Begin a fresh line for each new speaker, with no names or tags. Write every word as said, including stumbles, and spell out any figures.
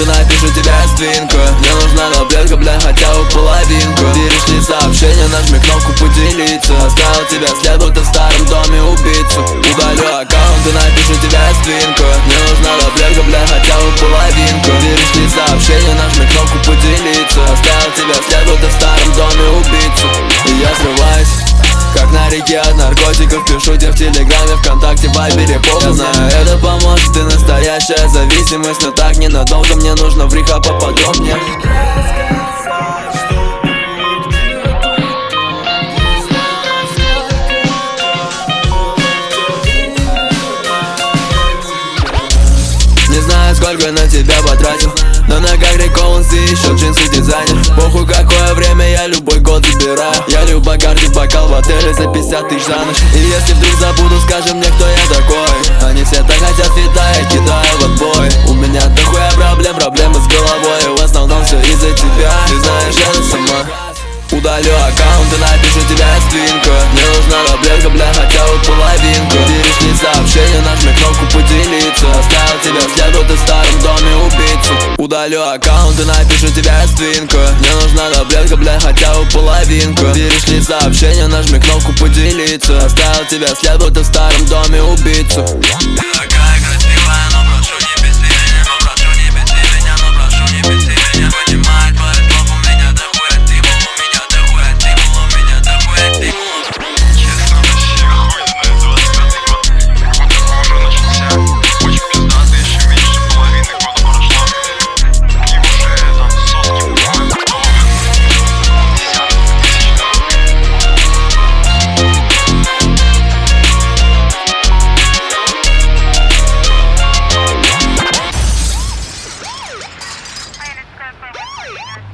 аккаунт и напишу тебе свинку. Мне нужна таблетка, бля, хотя бы половинку. Перешли сообщение, нажми кнопку поделиться. Оставил тебя след, будто в старом доме убийцу. Удалю аккаунт и напишу тебе свинку. Мне нужна таблетка, бля, хотя бы половинку. Перешли сообщение, нажми кнопку поделиться. Оставил тебя след, будто в старом доме убийцу. И я срываюсь, как на реке от наркотиков. Пишу тебе в телеграме, вконтакте, вайбере, похуй. Я знаю, это поможет, ты настоящая зависимость. Но так ненадолго, мне нужно в рехаб поподробнее. Не знаю, сколько на тебя потратил, но на как реколанс и еще джинсы дизайнер. Похуй какое время, я любой год забираю. Я лью Бакарди, бокал в отеле за пятьдесят тысяч за ночь. И если вдруг забуду, скажи мне, кто я такой. Они все так хотят фита, я кидаю в отбой. У меня дохуя проблем, проблемы с головой. И в основном все из-за тебя, ты знаешь это сама. Удалю аккаунт и напишу тебе свинку. Мне нужна таблетка, бля, хотя бы половинку. Перешли сообщение, нажми кнопку поделиться. Оставил тебя след, будто в старом доме убийцу. Удалю аккаунт и напишу тебе свинку. Мне нужна таблетка, бля, хотя бы половинку. Перешли сообщение, нажми кнопку поделиться. Оставил тебя след, будто в старом доме убийцу. Ты такая красивая, но прошу не беси меня. Но прошу не беси меня, но прошу не беси меня. Понимает твой слов, у меня дохуя стимул. У меня дохуя стимул, у меня дохуя стимул.
Честно, Россия охуенная, двадцать пятый год. Как будто уже начался. Очень пиздато, еще меньше половины года прошло. И уже там сотни буквально долго. Десятки тысяч
Planet Square,